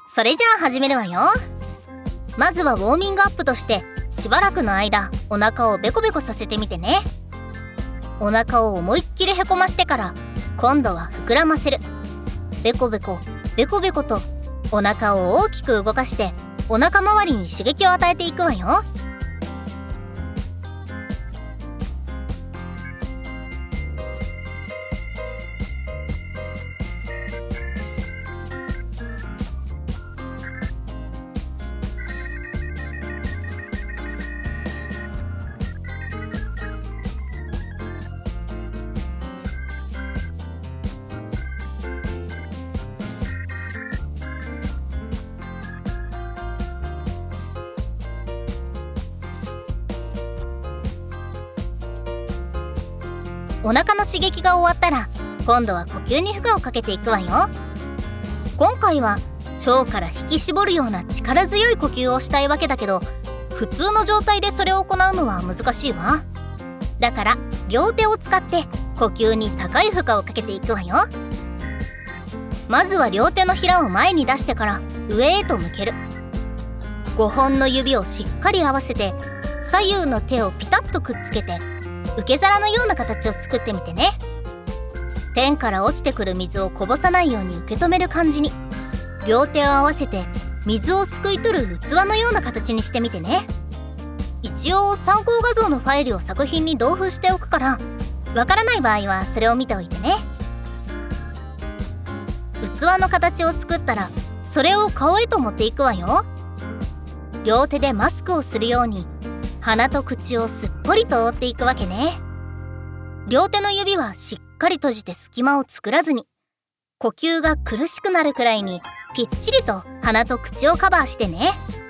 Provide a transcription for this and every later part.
それじゃあ始めるわよ。まずはウォーミングアップとしてしばらくの間お腹をベコベコさせてみてね。お腹を思いっきりへこましてから今度は膨らませる。ベコベコベコベコとお腹を大きく動かしてお腹周りに刺激を与えていくわよ。お腹の刺激が終わったら今度は呼吸に負荷をかけていくわよ。今回は腸から引き絞るような力強い呼吸をしたいわけだけど、普通の状態でそれを行うのは難しいわ。だから両手を使って呼吸に高い負荷をかけていくわよ。まずは両手のひらを前に出してから上へと向ける。5本の指をしっかり合わせて左右の手をピタッとくっつけて受け皿のような形を作ってみてね。天から落ちてくる水をこぼさないように受け止める感じに両手を合わせて水をすくい取る器のような形にしてみてね。一応参考画像のファイルを作品に同封しておくからわからない場合はそれを見ておいてね。器の形を作ったらそれを顔へと持っていくわよ。両手でマスクをするように鼻と口をすっぽりと覆っていくわけね。両手の指はしっかり閉じて隙間を作らずに、呼吸が苦しくなるくらいにぴっちりと鼻と口をカバーしてね。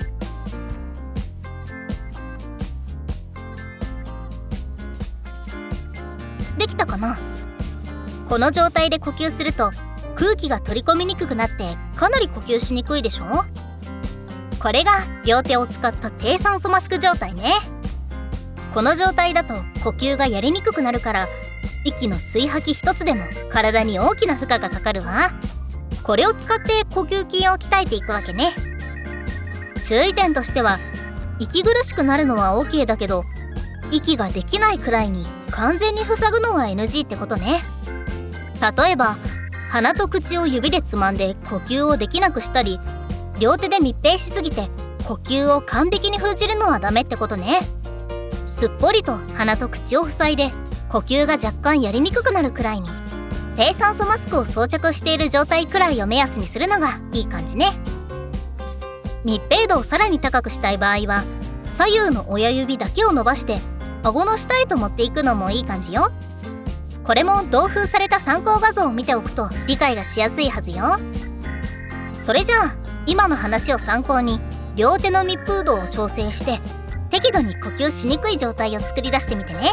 できたかな？この状態で呼吸すると空気が取り込みにくくなってかなり呼吸しにくいでしょ？これが両手を使った低酸素マスク状態ね。この状態だと呼吸がやりにくくなるから息の吸い吐き一つでも体に大きな負荷がかかるわ。これを使って呼吸筋を鍛えていくわけね。注意点としては息苦しくなるのは OK だけど息ができないくらいに完全に塞ぐのは NG ってことね。例えば鼻と口を指でつまんで呼吸をできなくしたり、両手で密閉しすぎて呼吸を完璧に封じるのはダメってことね。すっぽりと鼻と口を塞いで呼吸が若干やりにくくなるくらいに低酸素マスクを装着している状態くらいを目安にするのがいい感じね。密閉度をさらに高くしたい場合は左右の親指だけを伸ばして顎の下へと持っていくのもいい感じよ。これも同封された参考画像を見ておくと理解がしやすいはずよ。それじゃあ今の話を参考に両手の密封度を調整して適度に呼吸しにくい状態を作り出してみてね。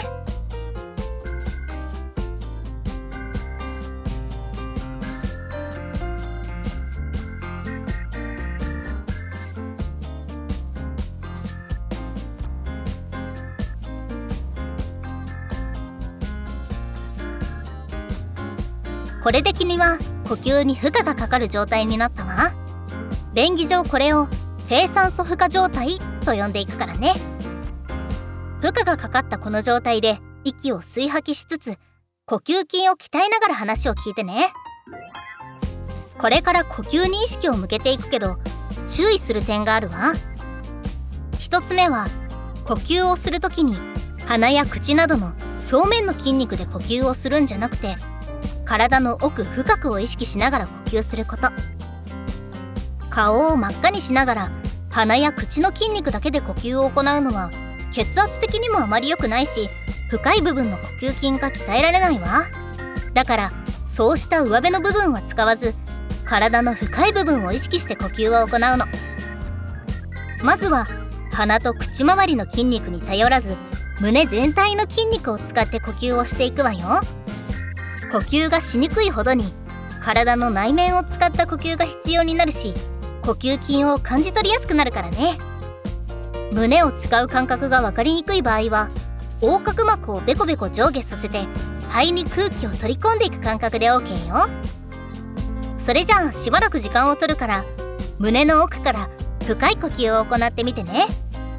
これで君は呼吸に負荷がかかる状態になったわ。便宜上これを低酸素負荷状態と呼んでいくからね。負荷がかかったこの状態で息を吸い吐きしつつ呼吸筋を鍛えながら話を聞いてね。これから呼吸に意識を向けていくけど注意する点があるわ。一つ目は呼吸をするときに鼻や口などの表面の筋肉で呼吸をするんじゃなくて体の奥深くを意識しながら呼吸すること。顔を真っ赤にしながら鼻や口の筋肉だけで呼吸を行うのは血圧的にもあまり良くないし深い部分の呼吸筋が鍛えられないわ。だからそうした上辺の部分は使わず体の深い部分を意識して呼吸を行うの。まずは鼻と口周りの筋肉に頼らず胸全体の筋肉を使って呼吸をしていくわよ。呼吸がしにくいほどに体の内面を使った呼吸が必要になるし呼吸筋を感じ取りやすくなるからね。胸を使う感覚が分かりにくい場合は横隔膜をベコベコ上下させて肺に空気を取り込んでいく感覚で OK よ。それじゃあしばらく時間を取るから胸の奥から深い呼吸を行ってみてね。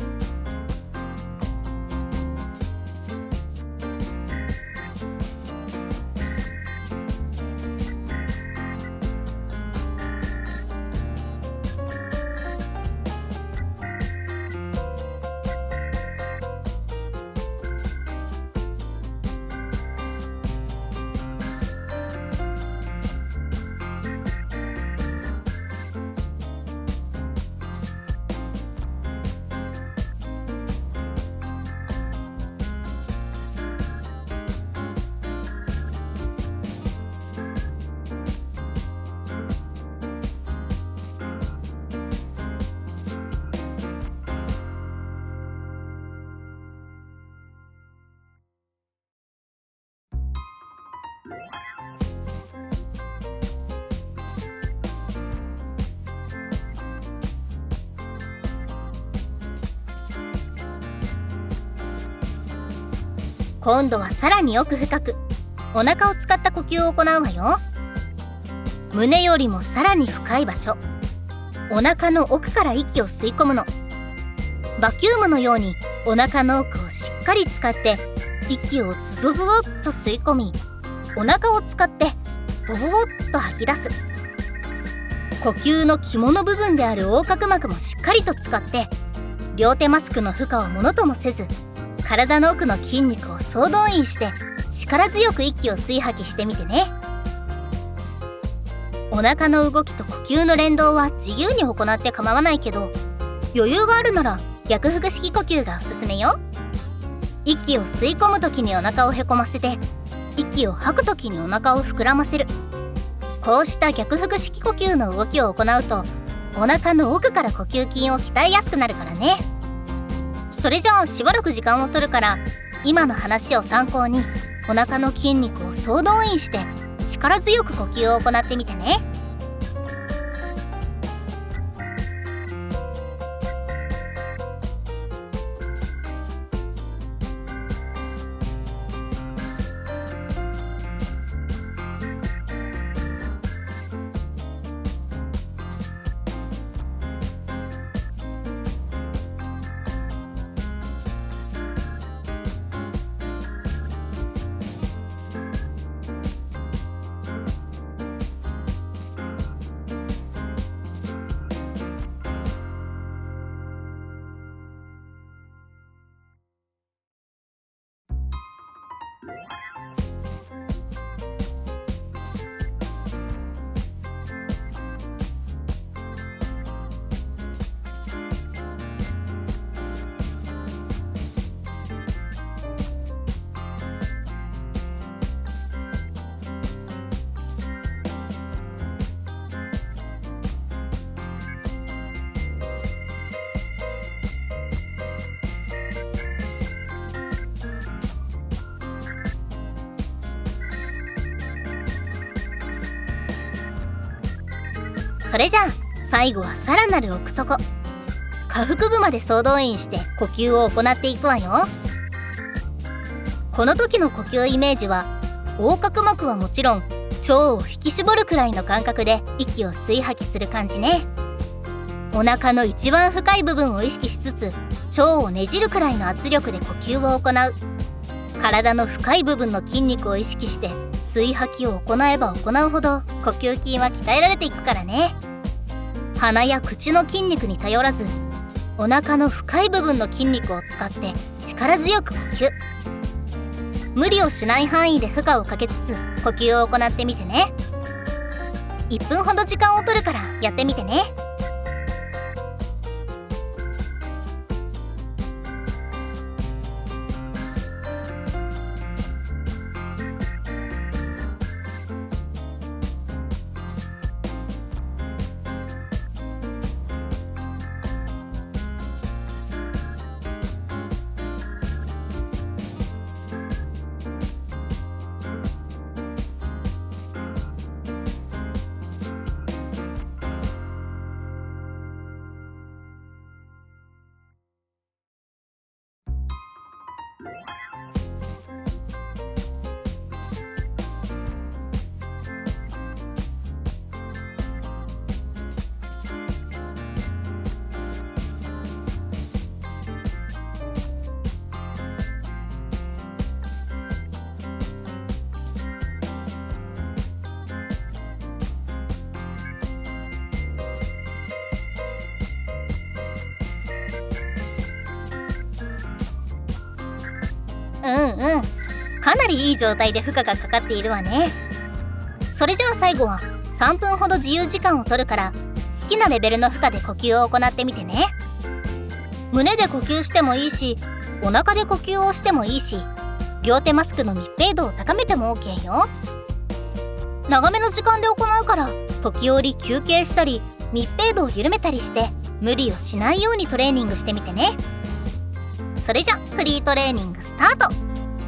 今度はさらに奥深くお腹を使った呼吸を行うわよ。胸よりもさらに深い場所、お腹の奥から息を吸い込むの。バキュームのようにお腹の奥をしっかり使って息をズゾズゾっと吸い込み、お腹を使ってボボボッと吐き出す。呼吸の肝の部分である横隔膜もしっかりと使って両手マスクの負荷をものともせず、体の奥の筋肉を総動員して力強く息を吸い吐きしてみてね。お腹の動きと呼吸の連動は自由に行って構わないけど、余裕があるなら逆腹式呼吸がおすすめよ。息を吸い込む時にお腹をへこませて、息を吐く時にお腹を膨らませる。こうした逆腹式呼吸の動きを行うと、お腹の奥から呼吸筋を鍛えやすくなるからね。それじゃあしばらく時間を取るから、今の話を参考にお腹の筋肉を総動員して力強く呼吸を行ってみてね。それじゃあ最後はさらなる奥底、下腹部まで総動員して呼吸を行っていくわよ。この時の呼吸イメージは、横隔膜はもちろん腸を引き絞るくらいの感覚で息を吸い吐きする感じね。お腹の一番深い部分を意識しつつ腸をねじるくらいの圧力で呼吸を行う。体の深い部分の筋肉を意識して吸い吐きを行えば行うほど呼吸筋は鍛えられていくからね。鼻や口の筋肉に頼らず、お腹の深い部分の筋肉を使って力強く呼吸。無理をしない範囲で負荷をかけつつ呼吸を行ってみてね。1分ほど時間を取るからやってみてね。 かなりいい状態で負荷がかかっているわね。それじゃあ最後は3分ほど自由時間を取るから好きなレベルの負荷で呼吸を行ってみてね。胸で呼吸してもいいし、お腹で呼吸をしてもいいし、両手マスクの密閉度を高めても OK よ。長めの時間で行うから時折休憩したり密閉度を緩めたりして無理をしないようにトレーニングしてみてね。それじゃフリートレーニングスタート。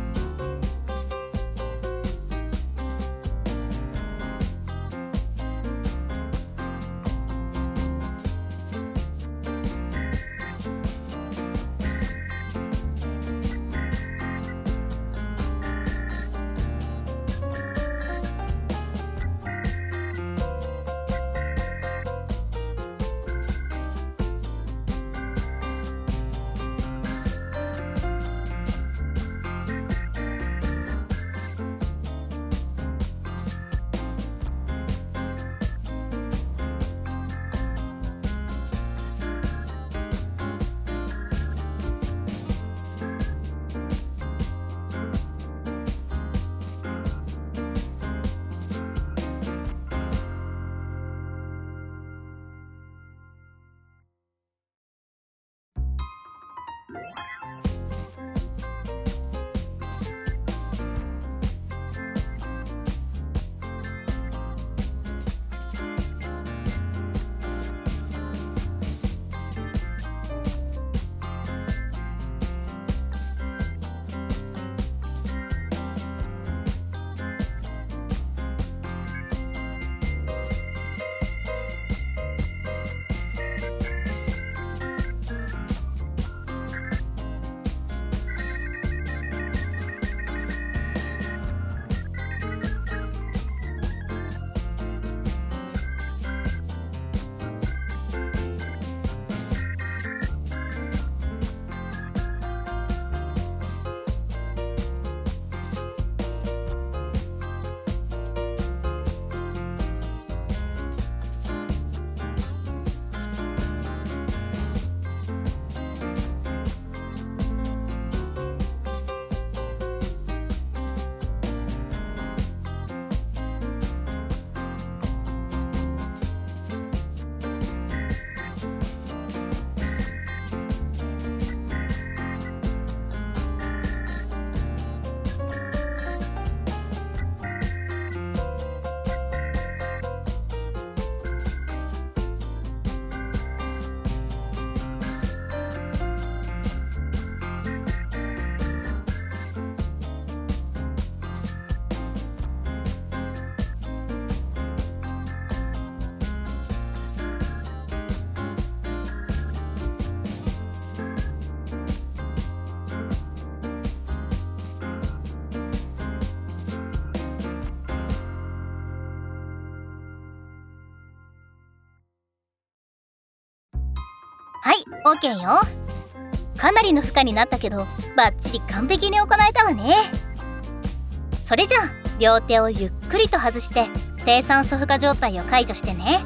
はい、OK よ。かなりの負荷になったけどバッチリ完璧に行えたわね。それじゃあ両手をゆっくりと外して低酸素負荷状態を解除してね。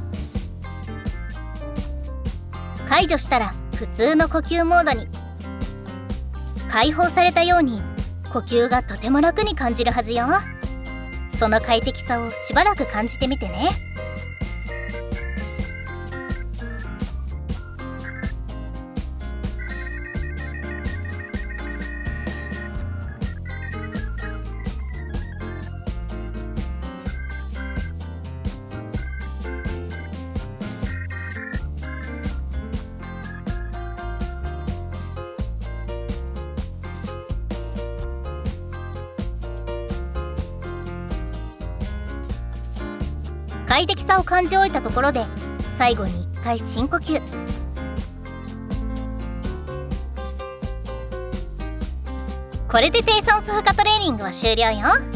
解除したら普通の呼吸モードに。解放されたように呼吸がとても楽に感じるはずよ。その快適さをしばらく感じてみてね。快適さを感じ終えたところで最後に1回深呼吸。これで低酸素負荷トレーニングは終了よ。